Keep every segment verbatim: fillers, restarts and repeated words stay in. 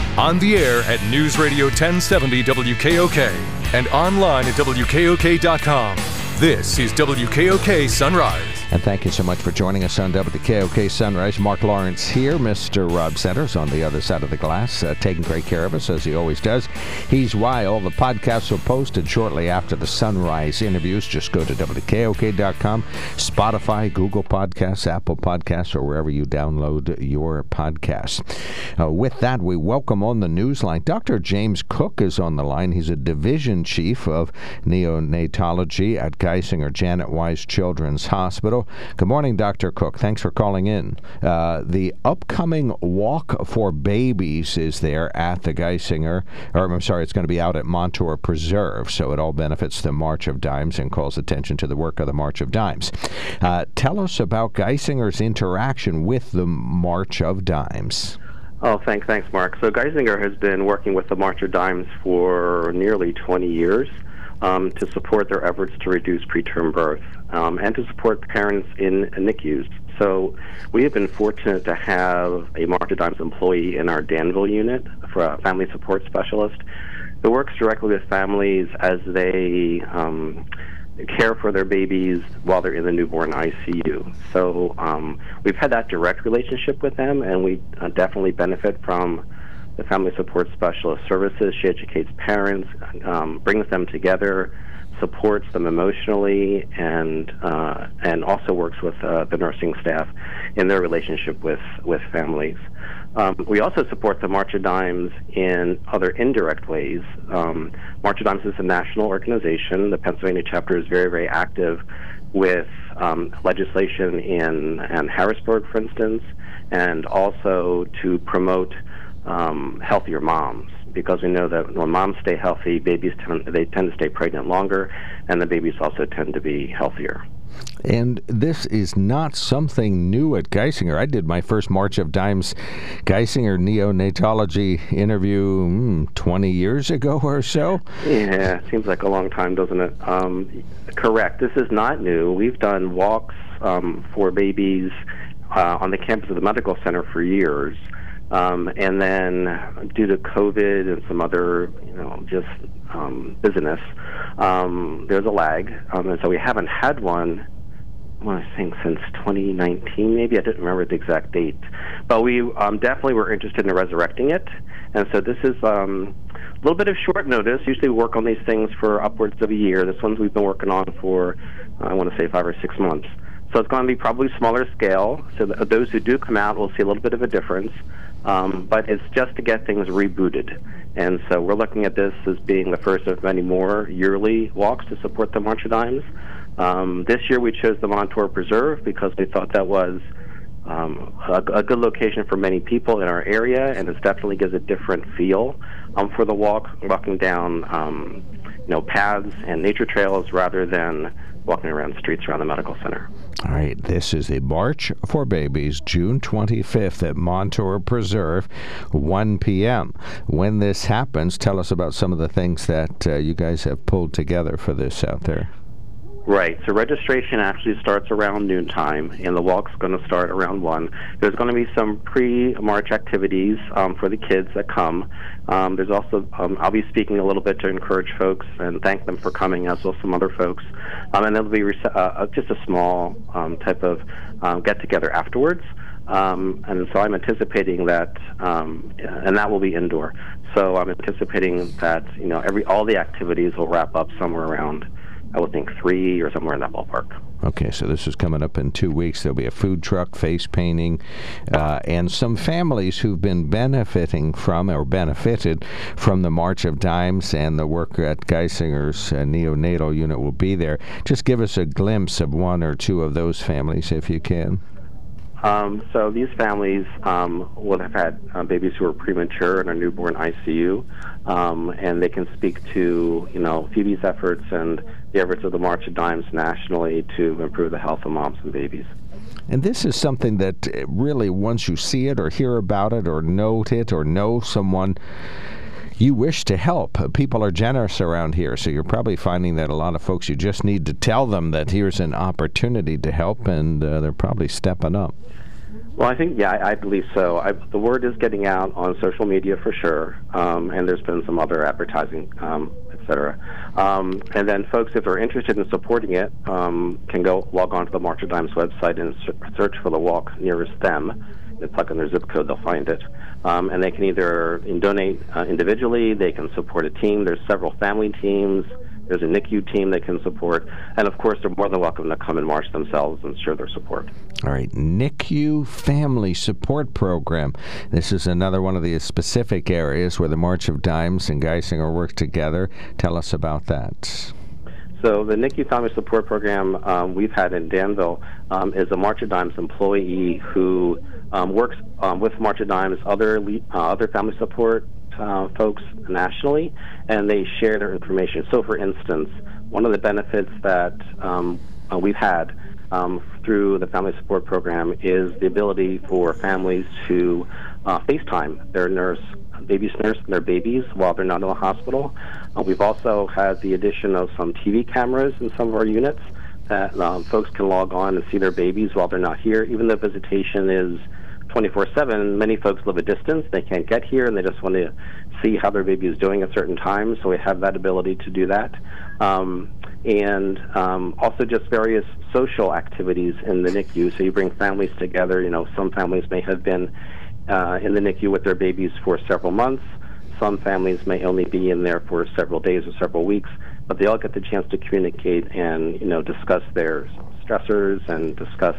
On the air at News Radio ten seventy W K O K and online at W K O K dot com. This is W K O K Sunrise. And thank you so much for joining us on W K O K Sunrise. Mark Lawrence here. Mister Rob Centers on the other side of the glass, uh, taking great care of us, as he always does. He's why all the podcasts are posted shortly after the Sunrise interviews. Just go to W K O K dot com, Spotify, Google Podcasts, Apple Podcasts, or wherever you download your podcasts. Uh, with that, we welcome on the newsline Doctor James Cook is on the line. He's a division chief of neonatology at Geisinger Janet Wise Children's Hospital. Good morning, Doctor Cook. Thanks for calling in. Uh, the upcoming Walk for Babies is there at the Geisinger, or I'm sorry, it's going to be out at Montour Preserve, so it all benefits the March of Dimes and calls attention to the work of the March of Dimes. Uh, tell us about Geisinger's interaction with the March of Dimes. Oh, thanks, thanks, Mark. So Geisinger has been working with the March of Dimes for nearly twenty years. Um, to support their efforts to reduce preterm birth um, and to support parents in N I C Us. So we have been fortunate to have a March of Dimes employee in our Danville unit for a family support specialist who works directly with families as they um, care for their babies while they're in the newborn I C U. So um, we've had that direct relationship with them, and we uh, definitely benefit from the Family Support Specialist services. She educates parents, um, brings them together, supports them emotionally, and uh, and also works with uh, the nursing staff in their relationship with, with families. Um, we also support the March of Dimes in other indirect ways. Um, March of Dimes is a national organization. The Pennsylvania chapter is very, very active with um, legislation in, in Harrisburg, for instance, and also to promote Um, healthier moms, because we know that when moms stay healthy, babies tend, they tend to stay pregnant longer, and the babies also tend to be healthier. And this is not something new at Geisinger. I did my first March of Dimes Geisinger neonatology interview mm, twenty years ago or so. Yeah, it seems like a long time, doesn't it? Um, correct. This is not new. We've done walks um, for babies uh, on the campus of the medical center for years. Um, and then due to COVID and some other, you know, just um, business, um, there's a lag. Um, and so we haven't had one, well, I think since twenty nineteen, maybe. I didn't remember the exact date. But we um, definitely were interested in resurrecting it. And so this is um, a little bit of short notice. Usually we work on these things for upwards of a year. This one's we've been working on for, I want to say, five or six months. So it's going to be probably smaller scale. So th- those who do come out will see a little bit of a difference. Um, but it's just to get things rebooted. And so we're looking at this as being the first of many more yearly walks to support the March of Dimes. Um, this year we chose the Montour Preserve because we thought that was um, a, a good location for many people in our area, and it definitely gives a different feel um, for the walk, walking down um, you know, paths and nature trails rather than walking around streets around the medical center. All right, this is the March for Babies, June twenty-fifth at Montour Preserve, one p.m. When this happens, tell us about some of the things that uh, you guys have pulled together for this out there. Right. So registration actually starts around noontime, and the walk's going to start around one. There's going to be some pre-march activities um, for the kids that come. Um, there's also, um, I'll be speaking a little bit to encourage folks and thank them for coming, as well as some other folks. Um, and there'll be rece- uh, just a small um, type of um, get-together afterwards. Um, and so I'm anticipating that, um, and that will be indoor. So I'm anticipating that, you know, every all the activities will wrap up somewhere around, I would think, three or somewhere in that ballpark. Okay, so this is coming up in two weeks. There'll be a food truck, face painting, uh, and some families who've been benefiting from or benefited from the March of Dimes and the work at Geisinger's uh, neonatal unit will be there. Just give us a glimpse of one or two of those families, if you can. Um, so these families um, will have had uh, babies who are premature in a newborn I C U, um, and they can speak to, you know, Phoebe's efforts and the efforts of the March of Dimes nationally to improve the health of moms and babies. And this is something that really, once you see it or hear about it or note it or know someone, you wish to help. People are generous around here, so you're probably finding that a lot of folks, you just need to tell them that here's an opportunity to help, and uh, they're probably stepping up. Well, I think, yeah, I, I believe so. I, the word is getting out on social media for sure, um, and there's been some other advertising, um, et cetera. Um, and then folks, if they're interested in supporting it, um, can go log on to the March of Dimes website and search for the walk nearest them. They plug in their zip code, they'll find it. Um, and they can either donate uh, individually, they can support a team. There's several family teams. There's a N I C U team they can support. And, of course, they're more than welcome to come and march themselves and share their support. All right, N I C U Family Support Program. This is another one of the specific areas where the March of Dimes and Geisinger work together. Tell us about that. So the N I C U Family Support Program um, we've had in Danville um, is a March of Dimes employee who um, works um, with March of Dimes, other, le- uh, other family support Uh, folks nationally, and they share their information. So, for instance, one of the benefits that um, uh, we've had um, through the Family Support Program is the ability for families to uh, FaceTime their nurse, baby's nurse, and their babies while they're not in the hospital. Uh, we've also had the addition of some T V cameras in some of our units that um, folks can log on and see their babies while they're not here, even though visitation is twenty-four seven. Many folks live a distance. They can't get here, and they just want to see how their baby is doing at certain times, so we have that ability to do that. Um, and um, also just various social activities in the N I C U. So you bring families together. You know, some families may have been uh, in the N I C U with their babies for several months. Some families may only be in there for several days or several weeks, but they all get the chance to communicate and, you know, discuss their stressors and discuss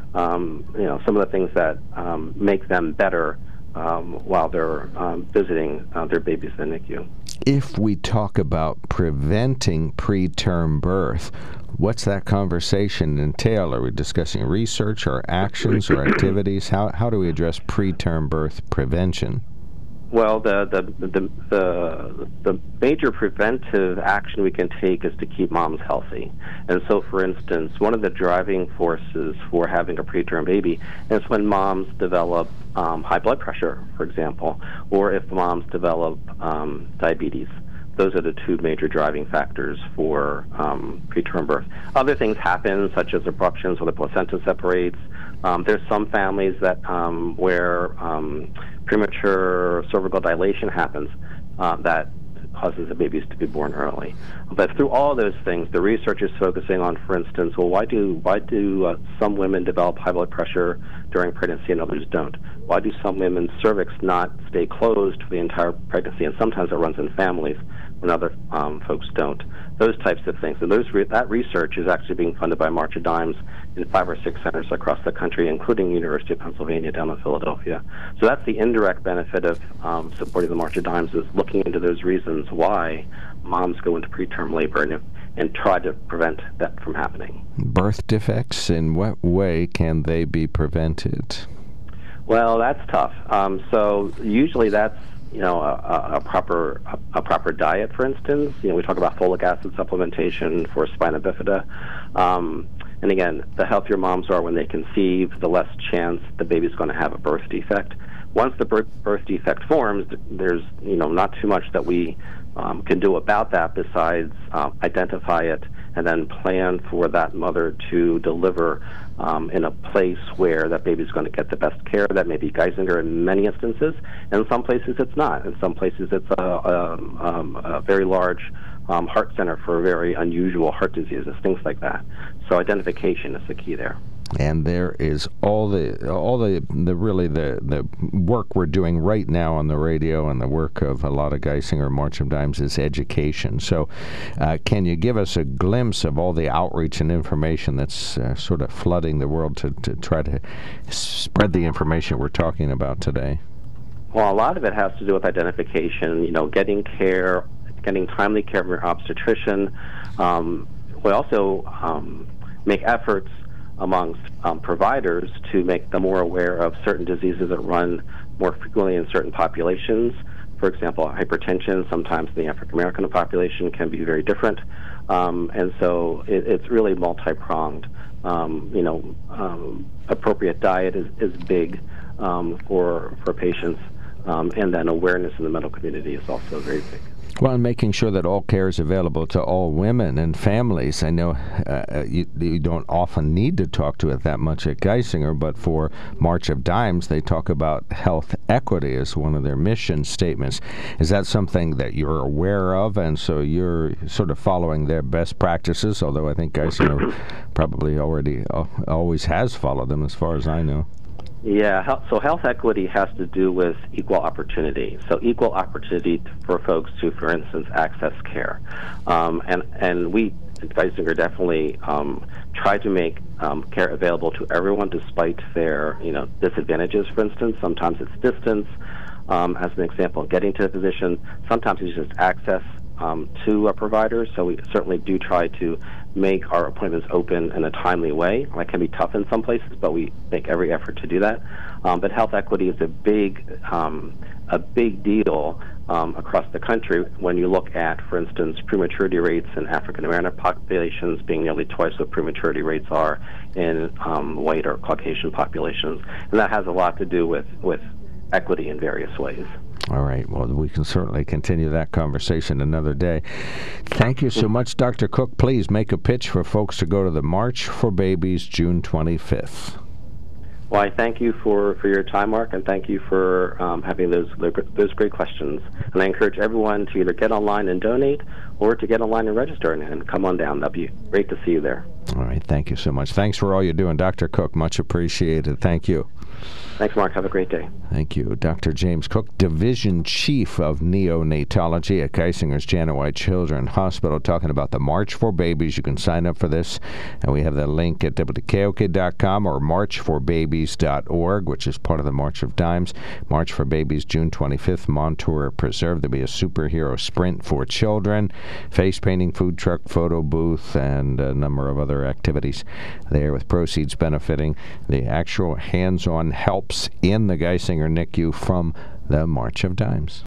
Um, you know, some of the things that um, make them better um, while they're um, visiting uh, their babies in the N I C U. If we talk about preventing preterm birth, what's that conversation entail? Are we discussing research or actions or activities? How how do we address preterm birth prevention? Well, the, the the the the major preventive action we can take is to keep moms healthy. And so, for instance, one of the driving forces for having a preterm baby is when moms develop um, high blood pressure, for example, or if moms develop um, diabetes. Those are the two major driving factors for um, preterm birth. Other things happen, such as abruptions where the placenta separates. Um, there's some families that um, where um, premature cervical dilation happens uh, that causes the babies to be born early. But through all those things, the research is focusing on, for instance, well, why do why do uh, some women develop high blood pressure during pregnancy and others don't? Why do some women's cervix not stay closed for the entire pregnancy? And sometimes it runs in families when other um, folks don't. Those types of things. And those re- that research is actually being funded by March of Dimes in five or six centers across the country, including University of Pennsylvania down in Philadelphia. So that's the indirect benefit of um, supporting the March of Dimes, is looking into those reasons why moms go into preterm labor and, and try to prevent that from happening. Birth defects, in what way can they be prevented? Well, that's tough. Um, so usually that's you know, a, a proper a, a proper diet, for instance. You know, we talk about folic acid supplementation for spina bifida. Um, and again, the healthier moms are when they conceive, the less chance the baby's going to have a birth defect. Once the birth, birth defect forms, there's, you know, not too much that we um, can do about that besides uh, identify it and then plan for that mother to deliver um, in a place where that baby's going to get the best care. That may be Geisinger in many instances, and in some places it's not. In some places it's a, a, um, a very large um, heart center for very unusual heart diseases, things like that. So identification is the key there. And there is all the all the, the really the, the work we're doing right now on the radio, and the work of a lot of Geisinger March of Dimes is education. So uh, can you give us a glimpse of all the outreach and information that's uh, sort of flooding the world to, to try to spread the information we're talking about today? Well, a lot of it has to do with identification, you know, getting care, getting timely care from your obstetrician. Um, we also um, make efforts amongst um, providers to make them more aware of certain diseases that run more frequently in certain populations. For example, hypertension, sometimes the African American population, can be very different. Um, and so it, it's really multi-pronged. Um, you know, um, appropriate diet is, is big um, for, for patients, um, and then awareness in the medical community is also very big. Well, and making sure that all care is available to all women and families. I know uh, you, you don't often need to talk to it that much at Geisinger, but for March of Dimes, they talk about health equity as one of their mission statements. Is that something that you're aware of, and so you're sort of following their best practices, although I think Geisinger probably already uh, always has followed them as far as I know? Yeah, health, so health equity has to do with equal opportunity. So equal opportunity for folks to, for instance, access care. Um, and, and we at Geisinger definitely um, try to make um, care available to everyone despite their, you know, disadvantages, for instance. Sometimes it's distance, um, as an example, getting to the physician. Sometimes it's just access um, to a provider. So we certainly do try to make our appointments open in a timely way. That can be tough in some places, but we make every effort to do that. Um, but health equity is a big, um, a big deal um, across the country when you look at, for instance, prematurity rates in African American populations being nearly twice what prematurity rates are in um, white or Caucasian populations, and that has a lot to do with with equity in various ways. All right. Well, we can certainly continue that conversation another day. Thank you so much, Doctor Cook. Please make a pitch for folks to go to the March for Babies, June twenty-fifth. Well, I thank you for, for your time, Mark, and thank you for um, having those those great questions. And I encourage everyone to either get online and donate or to get online and register and, and come on down. That'd be great to see you there. All right. Thank you so much. Thanks for all you're doing, Doctor Cook. Much appreciated. Thank you. Thanks, Mark. Have a great day. Thank you. Doctor James Cook, Division Chief of Neonatology at Geisinger's Janet White Children's Hospital, talking about the March for Babies. You can sign up for this, and we have the link at W K O K dot com or march for babies dot org, which is part of the March of Dimes. March for Babies, June twenty-fifth, Montour Preserve. There'll be a superhero sprint for children, face painting, food truck, photo booth, and a number of other activities there, with proceeds benefiting the actual hands-on helps in the Geisinger N I C U from the March of Dimes.